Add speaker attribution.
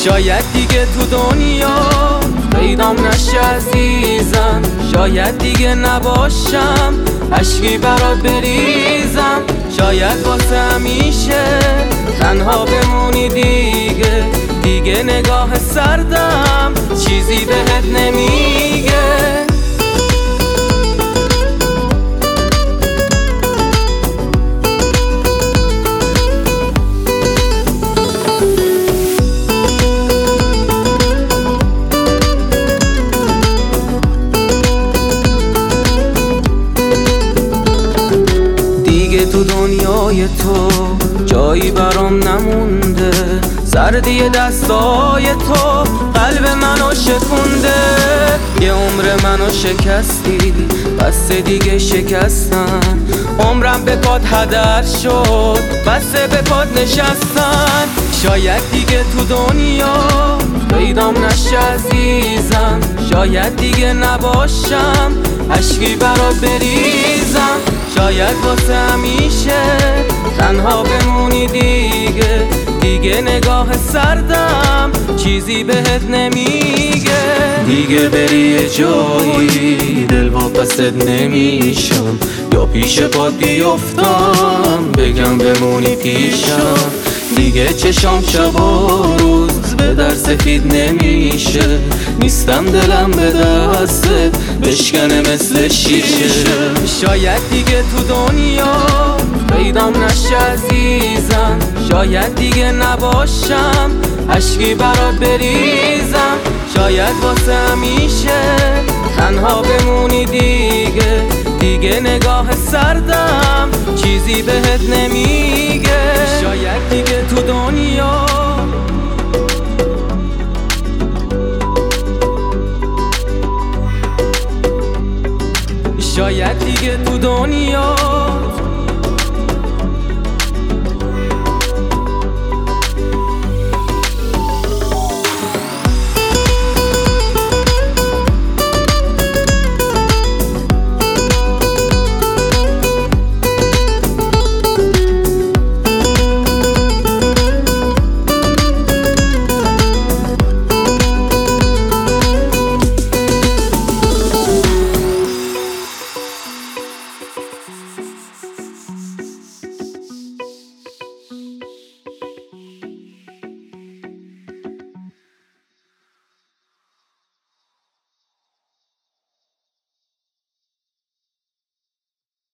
Speaker 1: شاید دیگه تو دنیا پیدام نشه عزیزم، شاید دیگه نباشم اشکی برات بریزم، شاید واسه همیشه تنها بمونی دیگه نگاه سردم چیزی بهت نمیگه. تو دنیای تو جایی برام نمونده، سردی دستای تو قلب منو شکونده، یه عمر منو شکستی بس دیگه شکستن، عمرم به پات هدر شد بس به پات نشستن، شاید دیگه تو دنیا پیدام نشه عزیزم، شاید دیگه نباشم اشکی برات بریزم، شاید واسه همیشه تنها بمونی دیگه نگاه سردم چیزی بهت نمیگه. دیگه بری یه جایی دل واپست نمیشم، یا پیش پات بیفتم بگم بمونی پیشم، دیگه چشام شب و روز به در سفید نمیشه، نیستم دلم به دستت بشکنه مثل شیشه. شاید دیگه تو دنیا پیدام نشه عزیزم، شاید دیگه نباشم اشکی برات بریزم، شاید واسه همیشه تنها بمونی دیگه نگاه سردم چیزی بهت نمیگه. شاید دیگه تو دنیا شاید دیگه تو دنیا